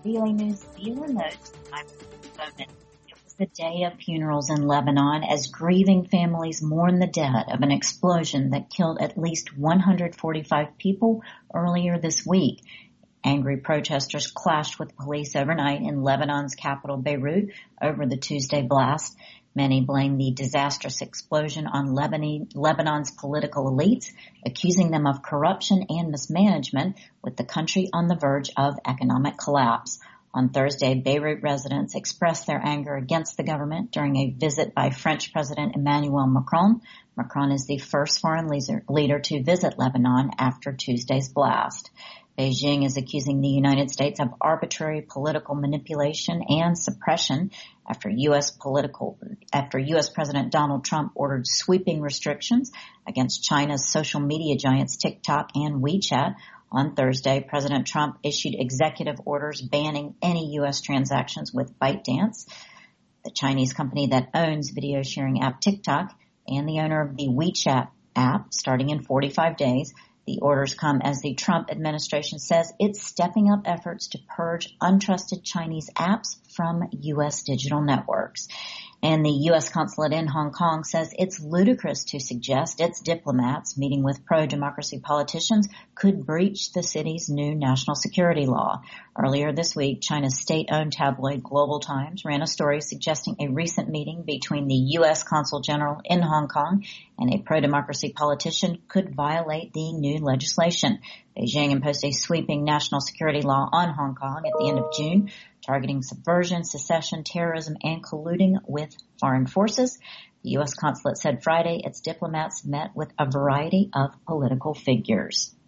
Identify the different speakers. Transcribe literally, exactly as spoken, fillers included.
Speaker 1: Daily News via remote. I'm Bowman. It was the day of funerals in Lebanon as grieving families mourn the death of an explosion that killed at least one hundred forty-five people earlier this week. Angry protesters clashed with police overnight in Lebanon's capital, Beirut, over the Tuesday blast. Many blame the disastrous explosion on Lebanon's political elites, accusing them of corruption and mismanagement, with the country on the verge of economic collapse. On Thursday, Beirut residents expressed their anger against the government during a visit by French President Emmanuel Macron. Macron is the first foreign leader to visit Lebanon after Tuesday's blast. Beijing is accusing the United States of arbitrary political manipulation and suppression after U S political, after U S President Donald Trump ordered sweeping restrictions against China's social media giants TikTok and WeChat. On Thursday, President Trump issued executive orders banning any U S transactions with ByteDance, the Chinese company that owns video sharing app TikTok, and the owner of the WeChat app, starting in forty-five days. The orders come as the Trump administration says it's stepping up efforts to purge untrusted Chinese apps from U S digital networks. And the U S consulate in Hong Kong says it's ludicrous to suggest its diplomats meeting with pro-democracy politicians could breach the city's new national security law. Earlier this week, China's state-owned tabloid Global Times ran a story suggesting a recent meeting between the U S consul general in Hong Kong and a pro-democracy politician could violate the new legislation. Beijing imposed a sweeping national security law on Hong Kong at the end of June, targeting subversion, secession, terrorism, and colluding with foreign forces. The U S consulate said Friday its diplomats met with a variety of political figures.